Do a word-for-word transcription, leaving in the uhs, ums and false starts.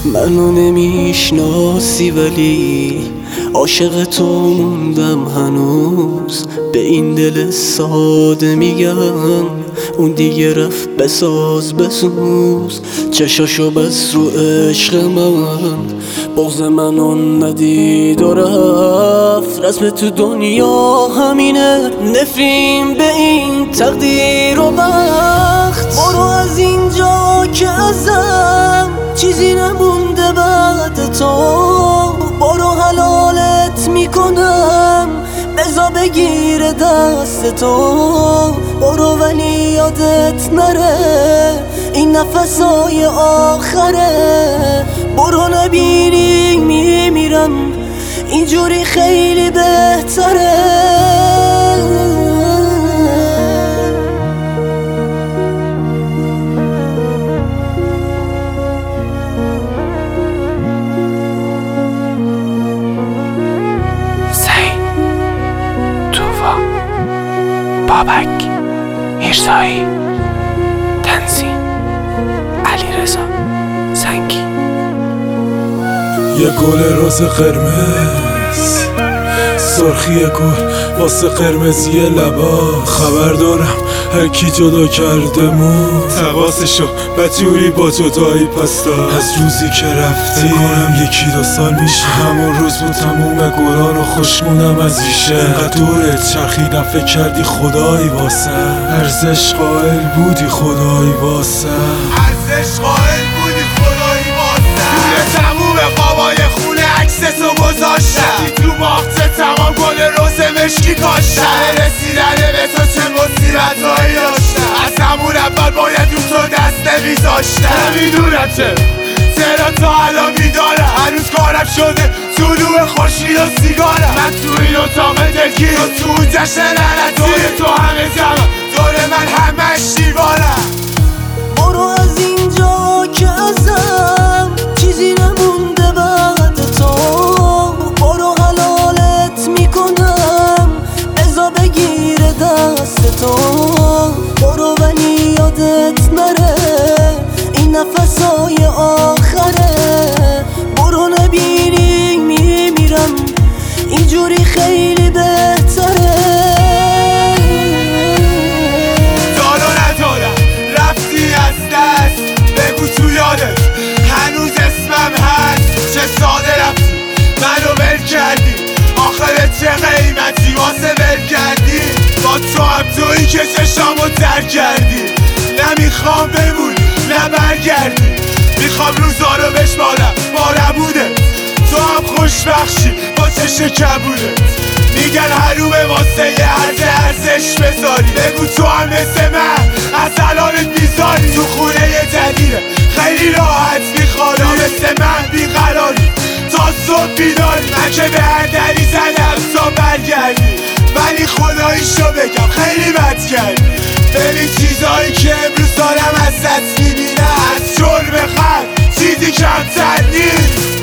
منو نمیشناسی ولی عاشق تو موندم هنوز. به این دل ساده میگم اون دیگه رفت بساز بسوز. چشاشو بس رو عشق من، بغض منو ندید و رفت. رسم تو دنیا همینه، نفرین به این تقدیر و بخت. برو از اینجا که ازم چیزی نمونده بعد تو. برو حلالت میکنم بزا بگیر دست تو. برو ولی یادت نره این نفسای آخره. برو نبینی میمیرم اینجوری خیلی بهتره. بابک میرزایی، تنظیم علیرضا زنگی. یه گل روز قرمز، سرخی گل واسه قرمزی لبا. خبر دارم هر کی جدا کرده مون تقاسشو بدجوری با جدایی پستا. از روزی که رفتی کنم یکی دو سال میشه، همون روز بود تموم گلان و خوشمونم از ریشه. انقدر دورت چرخیدم فکر کردی خدایی واسه ارزش قائل بودی خدایی واسه ارزش قائل بودی خدایی واسه. دونه تموم قابای خونه عکستو گذاشتم تو باخت تمام گل روز مشکی کاشتم. سر رسیدن به تو چه مصیبتایی داشتم، از همون اول باید رو تو دست نمیذاشتم. نمیدونم چه چرا تا الان میدارم، هنوز کارم شده طلوع خورشید و سیگارم. من تو این اتاق دلگیر تو تو اون جشن لعنتی، دور تو همه جمع دور من همش دیوارم. برو از اینجا که ازم چیزی نمونده بعد تو. برو حلالت میکنم بزا بگیر دست تو. برو ولی یادت نره این نفسای آخره. برو نبینی میمیرم اینجوری خیلی بهتره. دارو ندارم رفتی از دست، بگو تو یادت هنوز اسمم هست. چه ساده رفتی منو ول کردی، آخر چه قیمتی واسه ول کردی. با تو هم تویی که چشامو تر کردی. نمیخوام بمونی نه برگردی، میخوام روزا رو بشمارم با نبودت. تو هم خوشبخشی با چش کبودت. میگن حرومه واسه یه عرض ارزش بذاری، بگو تو هم مثل من از الانت بیزاری. تو خونه یه جدیده خیلی راحت میخواری، مثل من بیقراری تا صبح بیداری. من که به هر دری زدم تا برگردی، ولی خداییشو بگم خیلی بد کردی. خیلی چیزایی که امروز دارم ازت میبینم، از جرم خط چیزی کمتر نیست.